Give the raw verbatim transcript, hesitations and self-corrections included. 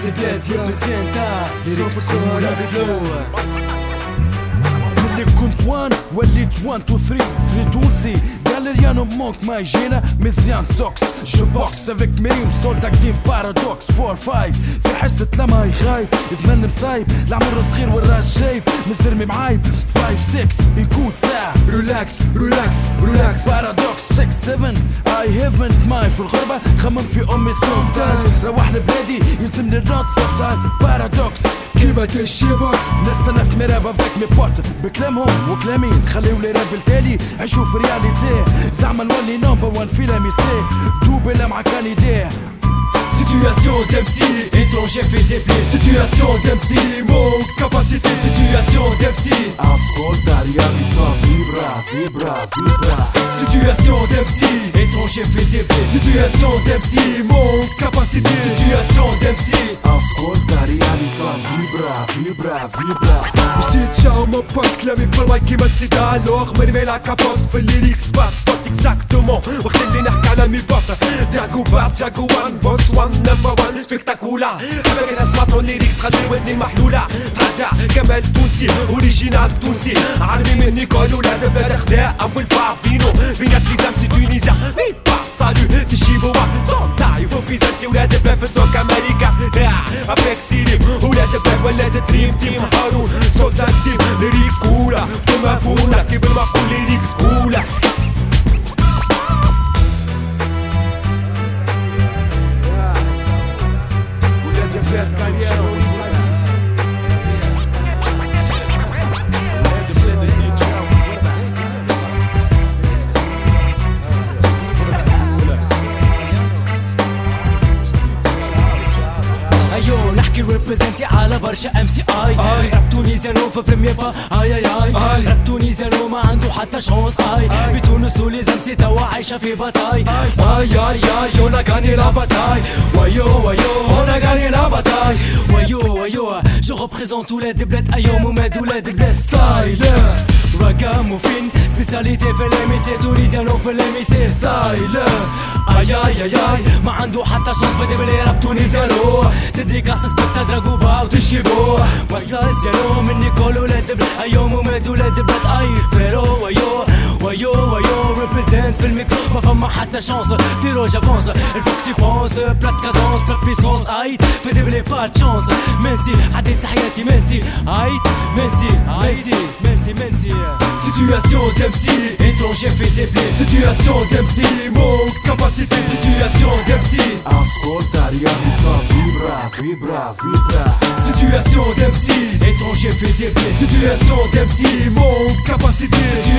des bêtes يبسنتا يرقصوا على الفلو اللي كنت وان وليت وان تو ثري في تونسي galériano manque ما يجينا مزيان سوكس جو بوكس افيك مريم سولدا كتيم بارادوكس فور فايف في حصة لما يخايب زمان مصايب العمر صغير والراس شايب مزرمي معايب فايف سكس يكون ساعة ريلاكس ريلاكس ريلاكس بارادوكس سكس سفن اي هيفنت ماي في الغربة خمم في امي سومتانز روح لبلادي يلزمني الرات سوفتايل بارادوكس كيما تشي بوكس نستنى في ميرافا فيك مي بوت بكلامهم وكلامي نخليو لي رافل تالي عيشو في رياليتي زعما نولي نمبر وان في لاميسي دوبلا مع كاليديه Situation d'M C, étranger fait des blés. Situation d'M C, manque capacité. Situation d'M C, ascolta realtà vibra, vibra, vibra. Situation d'M C, étranger fait des blés. Situation d'M C, manque capacité. Situation d'M C, ascolta realtà vibra, vibra, vibra. جديد شاو مو بوت كلامي في المايك كيما السيدا لوغ مرمي لا كابوت في الليريكس سبات بوت اكزاكتومون وقت اللي نحكي على مي بوت داكو بات جاكو وان بوس وان نمبر وان سبيكتاكولا حبك انا سمعت الليريكس خلي ودني محلولة تحدى كمال تونسي اوريجينال تونسي عربي مني يقولوا لا دابا خداع ابو البابينو بينات ليزام سي تونيزيا مي با سالو تشيبوا صوتا يفو بيزانتي ولا دابا في سوق امريكا لا ابيك سيري ولا دابا ولا دريم تيم هارون سولدان تيم ليريكس كولا كما كولا كيف المقول ليريكس كولا ريبريزنتي على برشا ام سي اي راب تونيزيانو في بريمير با اي اي اي راب تونيزيانو ما عنده حتى شونس اي في تونس وليز ام سي توا عايشة في باتاي اي اي اي اون غاني لا باتاي ويو ويو اون غاني لا باتاي ويو ويو جو ريبريزونت ولاد بلاد ايوم وماد ولاد بلاد ستايل راجاموفين سبيسياليتي في الاميسي تونيزيانو في الاميسي ستايل اي اي اي اي ما عنده حتى شونس في دبلي راب تونيزيانو تديكاس سبكتا دراغوبا وتشيبو وصل زيرو مني كل ولاد بلاد ايوم وماد ولاد بلاد اي فيرو ويو ويو ويو ريبريزنت في الميكرو ما فما حتى شونس بيرو جافونس الفوك تي بونس بلات كادونس بلات بيسونس ايت في دبلي با شونس منسي عديت حياتي منسي ايت منسي منسي منسي منسي Situation d'M C, étranger fait des blés. Situation d'M C, manque capacité. Situation d'M C, ascolta realtà vibra, vibra, vibra. Situation d'M C, étranger fait des blés. Situation d'M C, manque capacité.